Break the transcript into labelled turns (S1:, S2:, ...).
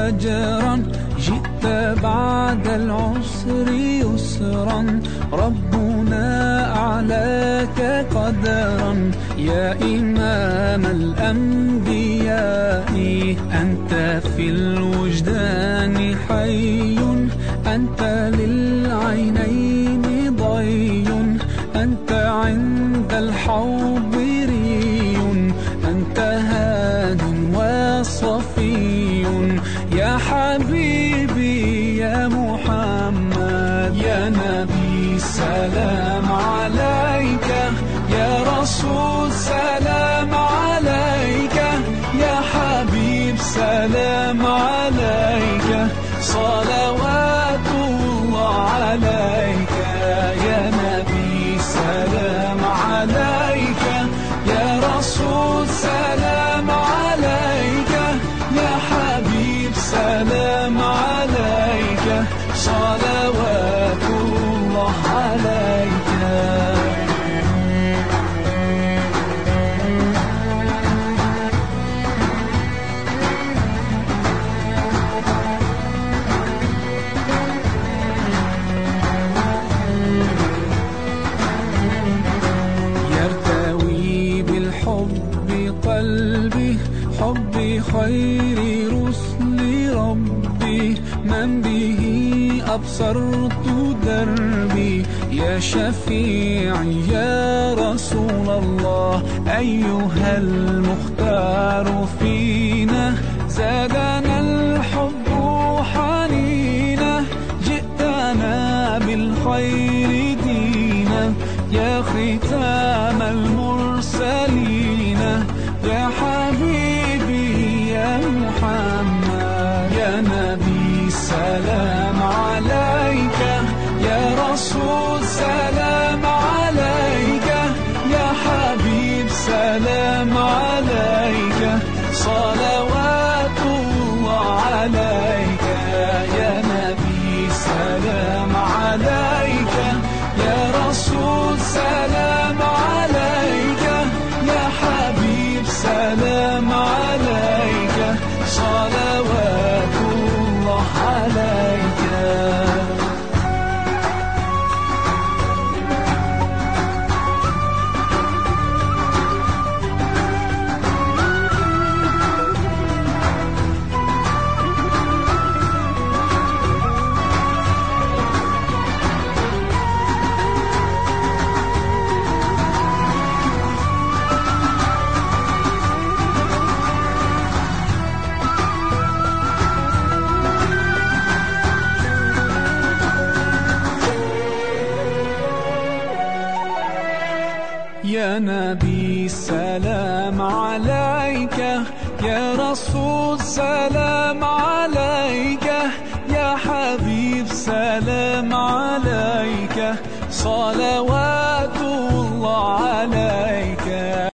S1: فجرا، جئت بعد العسر يسرا، ربنا أعلاك قدرا. يا إمام الأنبياء أنت في الوجدان حي، أنت للعينين ضي، أنت عند الحوض ري، أنت هاد وصفي. يا حبيبي يا محمد، يا نبي سلام عليك، يا رسول سلام عليك، يا حبيب سلام عليك، صلوات الله عليك. يا نبي سلام عليك، يا رسول سلام عليك، يا حبيب سلام عليك، صلوات الله عليك. قلبي حبي خير رسل ربي، من به أبصرت دربي. يا شفيعي يا رسول الله، أيها المختار فينا، زادنا الحب حنينا، جئتنا بالخير دينا، يا ختام المرسلين، يا حبيبي يا محمد، يا نبي سلام عليك، يا رسول سلام عليك، يا حبيب سلام عليك، صلوات الله عليك. يا نبي سلام عليك، يا رسول سلام عليك، يا حبيب سلام عليك، صلوات الله عليك. يا نبي سلام عليك، يا رسول سلام عليك، يا حبيب سلام عليك، صلوات الله عليك.